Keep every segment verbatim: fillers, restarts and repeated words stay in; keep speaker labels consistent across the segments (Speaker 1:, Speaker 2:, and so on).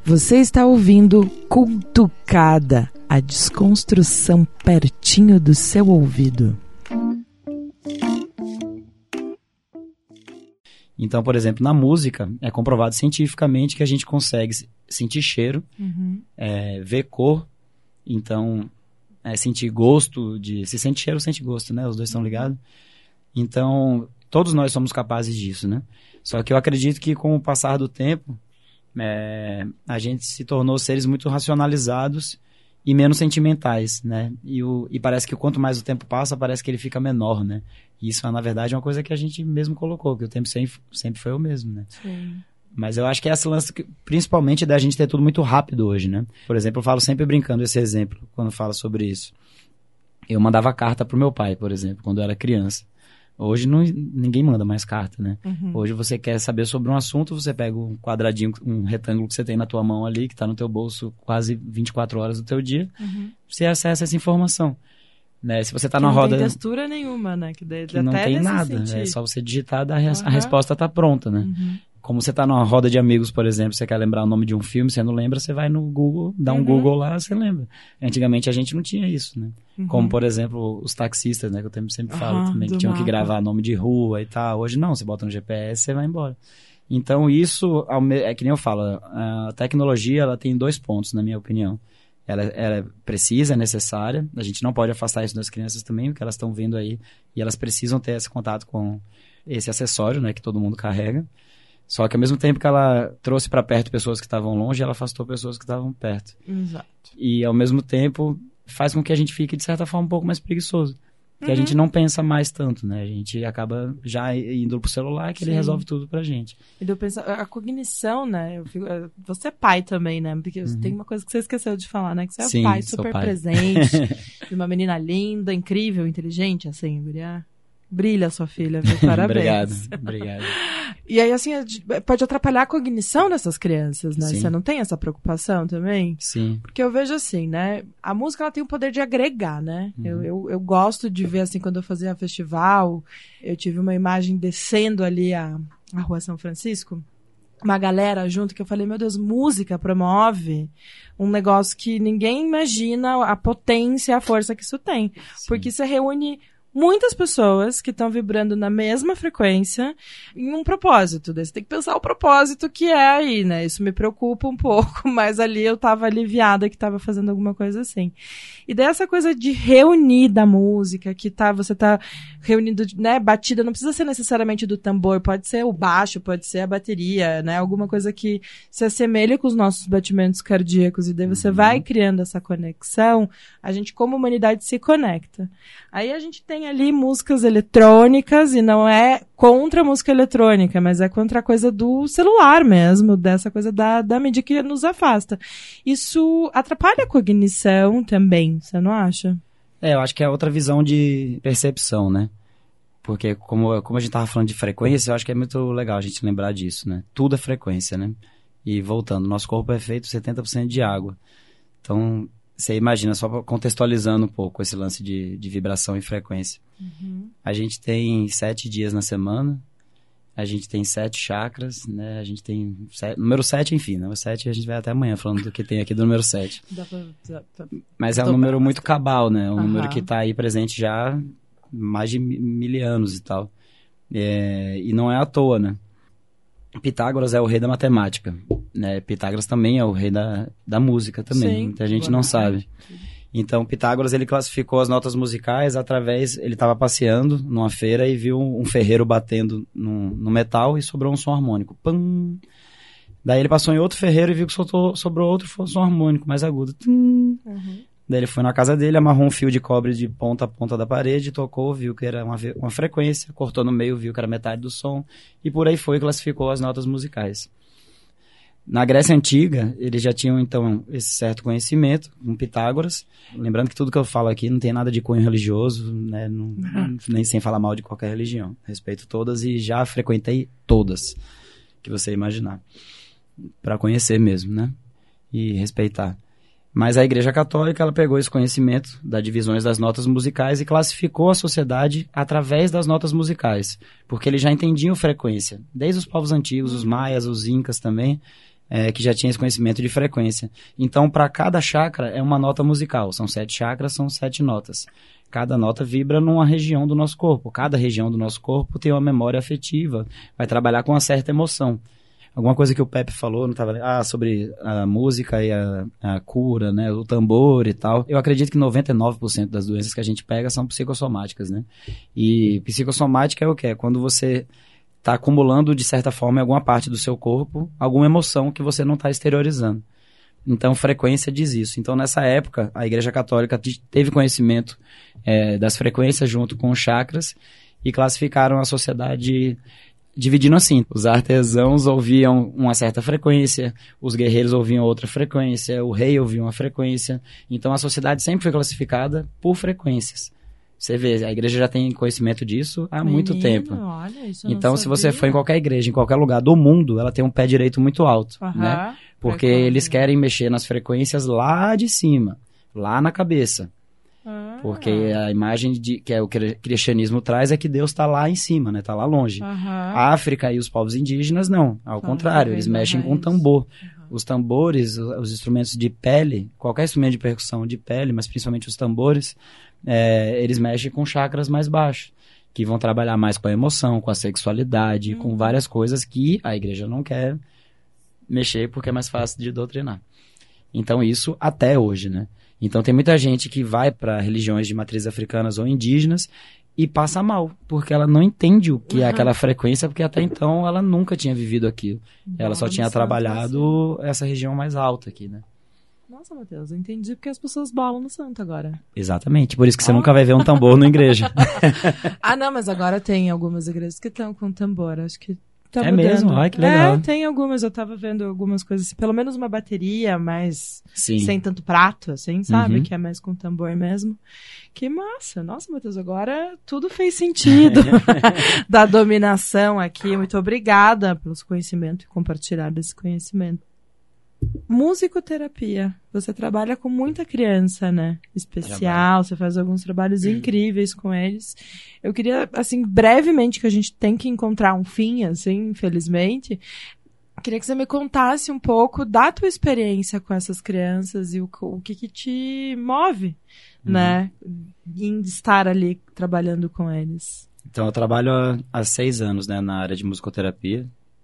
Speaker 1: Você está ouvindo Cutucada, a desconstrução pertinho do seu ouvido.
Speaker 2: Então, por exemplo, na música, é comprovado cientificamente que a gente consegue sentir cheiro,
Speaker 1: Uhum.
Speaker 2: é, ver cor, então, é, sentir gosto, de, se sente cheiro, sente gosto, né? Os dois estão ligados. Então, todos nós somos capazes disso, né? Só que eu acredito que com o passar do tempo, é, a gente se tornou seres muito racionalizados e menos sentimentais, né? E, o, e parece que quanto mais o tempo passa, parece que ele fica menor, né? E isso, na verdade, é uma coisa que a gente mesmo colocou, que o tempo sempre, sempre foi o mesmo, né?
Speaker 1: Sim.
Speaker 2: Mas eu acho que é esse lance, que, principalmente, da gente ter tudo muito rápido hoje, né? Por exemplo, eu falo sempre brincando esse exemplo, quando falo sobre isso. Eu mandava carta pro meu pai, por exemplo, quando eu era criança. Hoje não, ninguém manda mais carta, né?
Speaker 1: Uhum.
Speaker 2: Hoje você quer saber sobre um assunto, você pega um quadradinho, um retângulo que você tem na tua mão ali, que está no teu bolso quase vinte e quatro horas do teu dia,
Speaker 1: Uhum.
Speaker 2: você acessa essa informação. Né? Se você está na
Speaker 1: não
Speaker 2: roda...
Speaker 1: Não tem textura nenhuma, né? Que, de,
Speaker 2: que não
Speaker 1: até
Speaker 2: tem nada,
Speaker 1: sentido.
Speaker 2: É só você digitar, a, res,
Speaker 1: uhum.
Speaker 2: a resposta está pronta, né?
Speaker 1: Uhum.
Speaker 2: Como você está numa roda de amigos, por exemplo, você quer lembrar o nome de um filme, você não lembra, você vai no Google, dá um
Speaker 1: uhum.
Speaker 2: Google lá, você lembra. Antigamente a gente não tinha isso, né?
Speaker 1: Uhum.
Speaker 2: Como, por exemplo, os taxistas, né? Que eu sempre falo
Speaker 1: uhum,
Speaker 2: também, que tinham mapa. que gravar nome de rua e tal. Hoje não, você bota no G P S e você vai embora. Então isso, é que nem eu falo, a tecnologia ela tem dois pontos, na minha opinião. Ela, ela é precisa, é necessária, a gente não pode afastar isso das crianças também, porque elas estão vendo aí e elas precisam ter esse contato com esse acessório, né? Que todo mundo carrega. Só que ao mesmo tempo que ela trouxe para perto pessoas que estavam longe, ela afastou pessoas que estavam perto.
Speaker 1: Exato.
Speaker 2: E ao mesmo tempo faz com que a gente fique, de certa forma, um pouco mais preguiçoso. Porque
Speaker 1: uhum.
Speaker 2: a gente não pensa mais tanto, né? A gente acaba já indo pro celular que Sim. ele resolve tudo pra gente.
Speaker 1: E eu penso, a cognição, né? Eu fico, você é pai também, né? Porque uhum. tem uma coisa que você esqueceu de falar, né? Que você é
Speaker 2: Sim,
Speaker 1: um pai super
Speaker 2: pai.
Speaker 1: presente, de uma menina linda, incrível, inteligente, assim, guria. Brilha sua filha, viu? Parabéns.
Speaker 2: Obrigado, obrigado.
Speaker 1: E aí, assim, pode atrapalhar a cognição dessas crianças, né?
Speaker 2: Sim.
Speaker 1: Você não tem essa preocupação também?
Speaker 2: Sim.
Speaker 1: Porque eu vejo assim, né? A música, ela tem o poder de agregar, né? Uhum. Eu, eu, eu gosto de ver, assim, quando eu fazia festival, eu tive uma imagem descendo ali a, a Rua São Francisco, uma galera junto, que eu falei, meu Deus, música promove um negócio que ninguém imagina a potência, a força que isso tem. Sim. Porque você reúne muitas pessoas que estão vibrando na mesma frequência em um propósito. Daí você tem que pensar o propósito que é aí, né? Isso me preocupa um pouco, mas ali eu tava aliviada que tava fazendo alguma coisa assim. E daí essa coisa de reunir da música, que tá, você tá reunindo, né, batida, não precisa ser necessariamente do tambor, pode ser o baixo, pode ser a bateria, né? Alguma coisa que se assemelha com os nossos batimentos cardíacos, e daí você uhum. vai criando essa conexão, a gente como humanidade se conecta. Aí a gente tem ali músicas eletrônicas, e não é contra a música eletrônica, mas é contra a coisa do celular mesmo, dessa coisa da, da mídia que nos afasta. Isso atrapalha a cognição também, você não acha?
Speaker 2: É, eu acho que é outra visão de percepção, né? Porque como, como a gente tava falando de frequência, eu acho que é muito legal a gente lembrar disso, né? Tudo é frequência, né? E voltando, nosso corpo é feito setenta por cento de água. Então, você imagina, só contextualizando um pouco esse lance de, de vibração e frequência. Uhum. A gente tem sete dias na semana, a gente tem sete chakras, né? A gente tem sete, número sete, enfim, né? O sete a gente vai até amanhã falando do que tem aqui do número sete.
Speaker 1: Dá pra, dá pra...
Speaker 2: Mas é um número muito cabal, né? Um uhum. número que está aí presente já há mais de mil anos e tal. É, e não é à toa, né? Pitágoras é o rei da matemática, né? Pitágoras também é o rei da, da música também. Sim, muita gente não sabe. Então, Pitágoras, ele classificou as notas musicais através... Ele estava passeando numa feira e viu um ferreiro batendo no, no metal e sobrou um som harmônico. Pam! Daí ele passou em outro ferreiro e viu que soltou, sobrou outro som harmônico, mais agudo. Tum! Uhum. Daí ele foi na casa dele, amarrou um fio de cobre de ponta a ponta da parede, tocou, viu que era uma, uma frequência, cortou no meio, viu que era metade do som, e por aí foi e classificou as notas musicais. Na Grécia Antiga, eles já tinham, então, esse certo conhecimento, com Pitágoras. Lembrando que tudo que eu falo aqui não tem nada de cunho religioso, né? Não, uhum. nem sem falar mal de qualquer religião. Respeito todas e já frequentei todas que você imaginar. Para conhecer mesmo, né? E respeitar. Mas a Igreja Católica, ela pegou esse conhecimento das divisões das notas musicais e classificou a sociedade através das notas musicais. Porque eles já entendiam frequência. Desde os povos antigos, os maias, os incas também, é, que já tinha esse conhecimento de frequência. Então, para cada chakra é uma nota musical. São sete chakras, são sete notas. Cada nota vibra numa região do nosso corpo. Cada região do nosso corpo tem uma memória afetiva, vai trabalhar com uma certa emoção. Alguma coisa que o Pepe falou, não tava, ah, sobre a música e a, a cura, né, o tambor e tal. Eu acredito que noventa e nove por cento das doenças que a gente pega são psicossomáticas, né? E psicossomática é o quê? É quando você está acumulando, de certa forma, em alguma parte do seu corpo, alguma emoção que você não está exteriorizando. Então, frequência diz isso. Então, nessa época, a Igreja Católica teve conhecimento é, das frequências junto com os chakras e classificaram a sociedade dividindo assim. Os artesãos ouviam uma certa frequência, os guerreiros ouviam outra frequência, o rei ouvia uma frequência. Então, a sociedade sempre foi classificada por frequências. Você vê, a igreja já tem conhecimento disso há Menino, muito tempo.
Speaker 1: Olha, isso eu
Speaker 2: então,
Speaker 1: não
Speaker 2: se
Speaker 1: sabia.
Speaker 2: você for em qualquer igreja, em qualquer lugar do mundo, ela tem um pé direito muito alto,
Speaker 1: uhum,
Speaker 2: né? Porque eles querem mexer nas frequências lá de cima, lá na cabeça. Ah. Porque a imagem de, que é o cristianismo traz é que Deus está lá em cima, né? Está lá longe. Uhum. A África e os povos indígenas, não. Ao ah, contrário, eles mexem com tambor. Uhum. Os tambores, os instrumentos de pele, qualquer instrumento de percussão de pele, mas principalmente os tambores, é, eles mexem com chakras mais baixos, que vão trabalhar mais com a emoção, com a sexualidade, uhum. com várias coisas que a igreja não quer mexer porque é mais fácil de doutrinar. Então isso até hoje, né? Então tem muita gente que vai para religiões de matrizes africanas ou indígenas e passa mal, porque ela não entende o que uhum. é aquela frequência, porque até então ela nunca tinha vivido aquilo. Nossa, ela só tinha trabalhado assim. Essa região mais alta aqui, né?
Speaker 1: Nossa, Matheus, eu entendi porque as pessoas bolam no santo agora.
Speaker 2: Exatamente, por isso que você oh. nunca vai ver um tambor na igreja.
Speaker 1: Ah, não, mas agora tem algumas igrejas que estão com tambor, acho que tá
Speaker 2: é
Speaker 1: mudando.
Speaker 2: Mesmo? Ai, que legal.
Speaker 1: É, tem algumas, eu tava vendo algumas coisas, assim, pelo menos uma bateria, mas Sim. sem tanto prato, assim, sabe? Uhum. Que é mais com tambor mesmo. Que massa! Nossa, Matheus, agora tudo fez sentido da dominação aqui. Muito obrigada pelo seu conhecimento e compartilhar desse conhecimento. Musicoterapia. Você trabalha com muita criança, né? Especial, Trabalho. Você faz alguns trabalhos uhum. incríveis com eles. Eu queria, assim, brevemente, que a gente tem que encontrar um fim, assim, infelizmente. Queria que você me contasse um pouco da tua experiência com essas crianças e o, o que, que te move, uhum. né? Em estar ali trabalhando com eles.
Speaker 2: Então, eu trabalho há, há seis anos, né, na área de musicoterapia.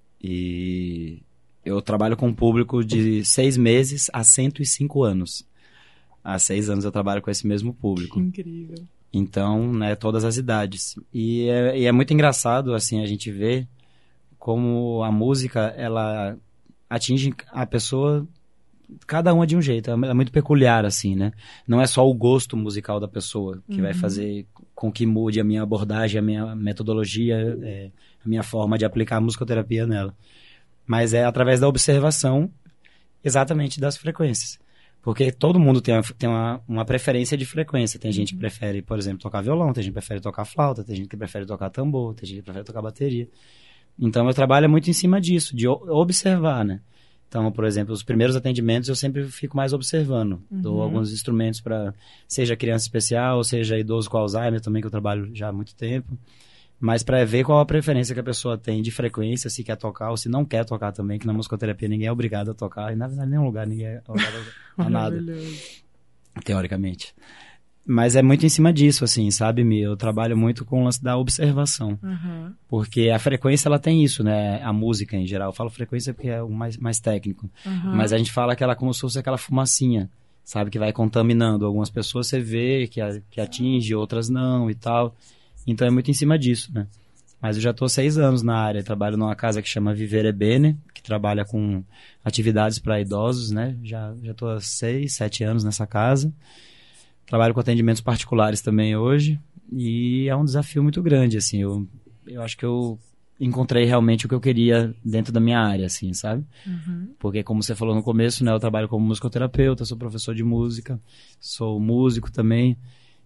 Speaker 2: E eu trabalho com um público de seis meses a cento e cinco anos. Há seis anos eu trabalho com esse mesmo público.
Speaker 1: Incrível.
Speaker 2: Então, né, todas as idades. E é, e é muito engraçado, assim, a gente ver como a música, ela atinge a pessoa, cada uma de um jeito. É muito peculiar, assim, né? Não é só o gosto musical da pessoa que uhum. vai fazer com que mude a minha abordagem, a minha metodologia, é, a minha forma de aplicar a musicoterapia nela. Mas é através da observação exatamente das frequências. Porque todo mundo tem, uma, tem uma, uma preferência de frequência. Tem gente que prefere, por exemplo, tocar violão, tem gente que prefere tocar flauta, tem gente que prefere tocar tambor, tem gente que prefere tocar bateria. Então, eu trabalho muito em cima disso, de observar, né? Então, por exemplo, os primeiros atendimentos eu sempre fico mais observando. Uhum. Dou alguns instrumentos para, seja criança especial, seja idoso com Alzheimer também, que eu trabalho já há muito tempo. Mas para ver qual a preferência que a pessoa tem de frequência, se quer tocar ou se não quer tocar também, que na musicoterapia ninguém é obrigado a tocar, e na verdade em nenhum lugar ninguém é obrigado a nada, teoricamente. Mas é muito em cima disso, assim, sabe, Mi? Eu trabalho muito com o lance da observação. Uhum. Porque a frequência, ela tem isso, né? A música, em geral. Eu falo frequência porque é o mais, mais técnico. Uhum. Mas a gente fala que ela é como se fosse aquela fumacinha, sabe? Que vai contaminando. Algumas pessoas você vê que, a, que atinge, outras não e tal. Então é muito em cima disso, né? Mas eu já estou há seis anos na área. Eu trabalho numa casa que chama Vivere Bene, que trabalha com atividades para idosos, né? Já estou há seis, sete anos nessa casa. Trabalho com atendimentos particulares também hoje. E é um desafio muito grande, assim. Eu, eu acho que eu encontrei realmente o que eu queria dentro da minha área, assim, sabe? Uhum. Porque, como você falou no começo, né? Eu trabalho como musicoterapeuta, sou professor de música, sou músico também.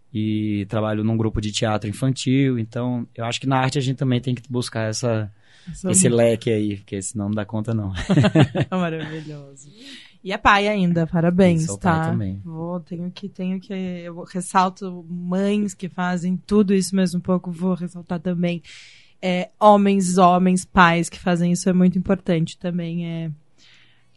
Speaker 2: E trabalho num grupo de teatro infantil. Então, eu acho que na arte a gente também tem que buscar essa, esse leque aí, porque senão não dá conta, não.
Speaker 1: Maravilhoso. E é pai ainda, parabéns,
Speaker 2: Sou
Speaker 1: tá?
Speaker 2: Pai também.
Speaker 1: Vou, tenho que, tenho que, eu ressalto mães que fazem tudo isso mesmo um pouco, vou ressaltar também é, homens, homens, pais que fazem isso, é muito importante também, é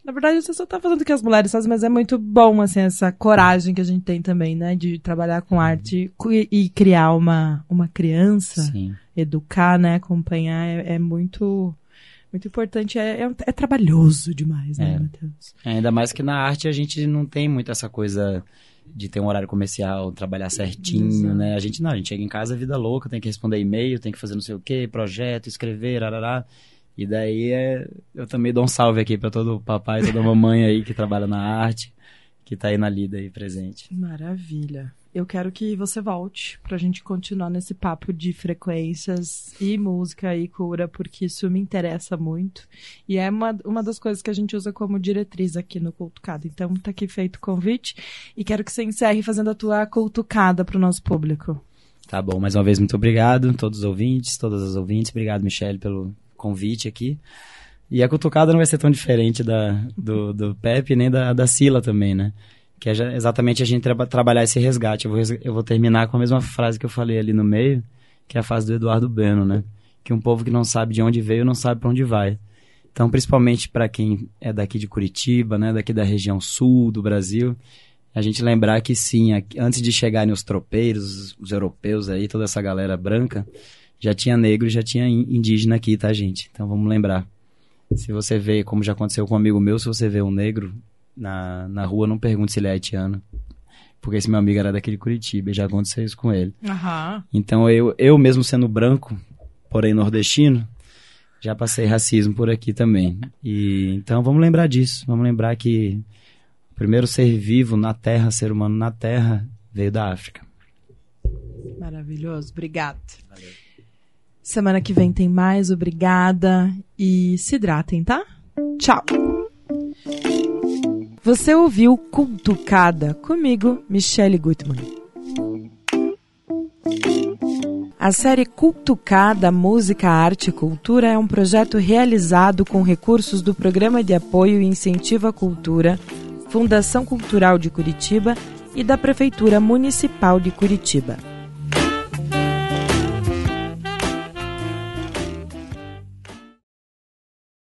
Speaker 1: Na verdade, você só tá falando o que as mulheres fazem, mas é muito bom, assim, essa coragem que a gente tem também, né? De trabalhar com arte e, e criar uma, uma criança, Sim. educar, né? Acompanhar, é, é muito... Muito importante, é, é, é trabalhoso demais, né,
Speaker 2: é.
Speaker 1: Matheus?
Speaker 2: É, ainda mais que na arte a gente não tem muito essa coisa de ter um horário comercial, trabalhar certinho, Exato. Né? A gente não, a gente chega em casa, vida louca, tem que responder e-mail, tem que fazer não sei o quê, projeto, escrever, arará. E daí é, eu também dou um salve aqui para todo o papai e toda a mamãe aí que trabalha na arte, que tá aí na lida aí presente.
Speaker 1: Maravilha. Eu quero que você volte pra gente continuar nesse papo de frequências e música e cura, porque isso me interessa muito. E é uma, uma das coisas que a gente usa como diretriz aqui no Cultucada. Então tá aqui feito o convite e quero que você encerre fazendo a tua cultucada pro nosso público.
Speaker 2: Tá bom, mais uma vez muito obrigado, todos os ouvintes, todas as ouvintes. Obrigado, Michele, pelo convite aqui. E a cultucada não vai ser tão diferente da, do, do Pepe nem da, da Sila também, né? Que é exatamente a gente tra- trabalhar esse resgate. Eu vou, eu vou terminar com a mesma frase que eu falei ali no meio, que é a frase do Eduardo Bueno, né? Que um povo que não sabe de onde veio, não sabe para onde vai. Então, principalmente para quem é daqui de Curitiba, né? Daqui da região sul do Brasil, a gente lembrar que sim, aqui, antes de chegarem os tropeiros, os europeus aí, toda essa galera branca, já tinha negro, já tinha indígena aqui, tá, gente? Então, vamos lembrar. Se você vê, como já aconteceu com um amigo meu, se você vê um negro Na, na rua, não pergunte se ele é haitiano, porque esse meu amigo era daqui de Curitiba e já aconteceu isso com ele.
Speaker 1: Uhum.
Speaker 2: Então eu, eu mesmo sendo branco, porém nordestino, já passei racismo por aqui também. E, então vamos lembrar disso, vamos lembrar que o primeiro ser vivo na Terra, ser humano na Terra, veio da África.
Speaker 1: Maravilhoso, obrigado. Valeu. Semana que vem tem mais, obrigada e se hidratem, tá? Tchau! Você ouviu Cultucada comigo, Michele Gutmann. A série Cultucada Música, Arte e Cultura é um projeto realizado com recursos do Programa de Apoio e Incentivo à Cultura, Fundação Cultural de Curitiba e da Prefeitura Municipal de Curitiba.